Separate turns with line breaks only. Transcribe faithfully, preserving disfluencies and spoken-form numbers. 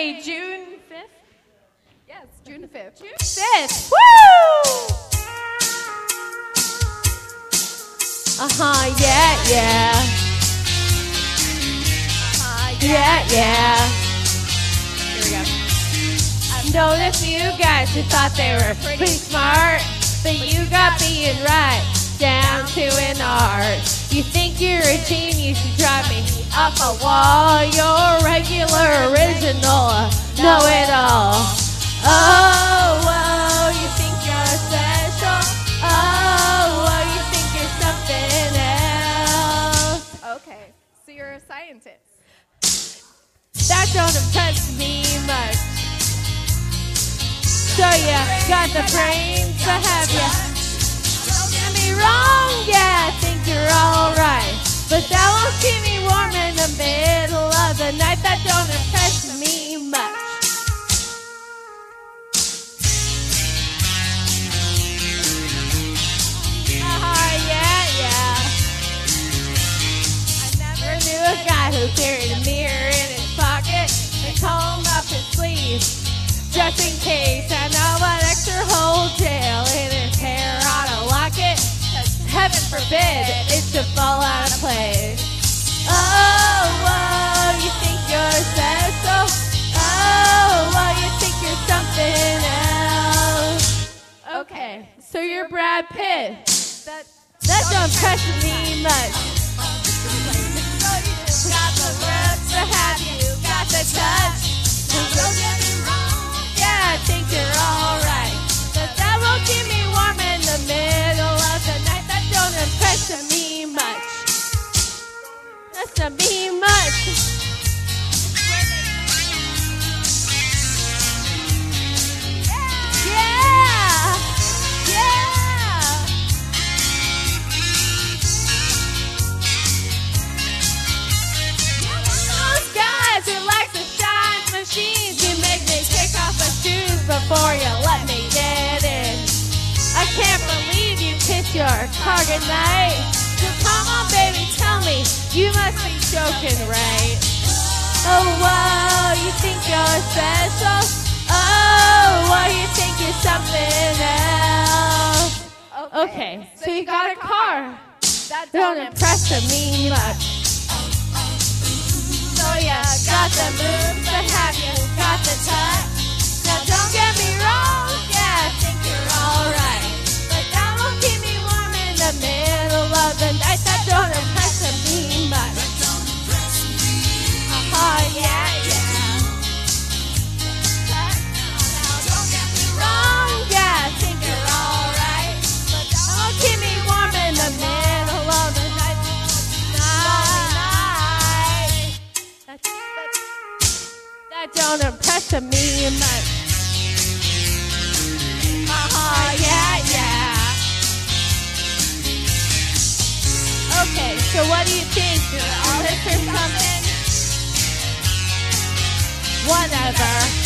Friday, June fifth?
Yes, June the fifth.
June fifth. Woo! Uh-huh, yeah, yeah.
Uh,
Yeah, yeah. Here we go. I know a few guys who thought they were pretty smart, but you got being right down to an art. You think you're a genius, you drive me off a wall. You're regular, original, know-it-all. Oh, whoa, you think you're special. Oh, whoa, you think you're something else.
Okay, so you're a scientist.
That don't impress me much. So yeah, got the brains, I have ya. Don't get me wrong, yeah, I think you're alright. But that won't keep me warm in the middle of the night. That don't impress me much. Ah, yeah, yeah. I never knew a guy who carried a mirror in his pocket and combed up his sleeve, just in case. I know an extra hole tail in his hair ought to lock it, 'cause heaven forbid it should fall out of place. Oh, whoa, you think you're special? Oh, whoa, you think you're something else? Okay, so you're Brad Pitt.
That
That don't impress me much. Got the looks, but have you got the touch? Don't get me wrong, yeah, I think you're alright. But that won't keep me warm in the middle of the night. That don't impress me much. That's not me much. Yeah! Yeah! Those guys who like to shine machines, you make me kick off my shoes before you let me get in. I can't believe you kissed your car goodnight. So come on, baby, tell me, you must be joking, right? Oh, whoa, you think you're special? Oh, whoa, you think you're something else? Okay, so you got a car.
That
Don't impress me much. So yeah, got the moves, but have you got the touch? Now don't get me wrong, yeah, I think you're alright. But that won't keep me warm in the middle of the night. That don't impress me much. Uh-huh, yeah, yeah. Now don't get me wrong, yeah, I think you're alright. But that won't keep me warm in the middle of the night. Night. That, that, that don't impress me much. Uh-huh, yeah, yeah. Okay, so what do you think? You're all this or something? Whatever.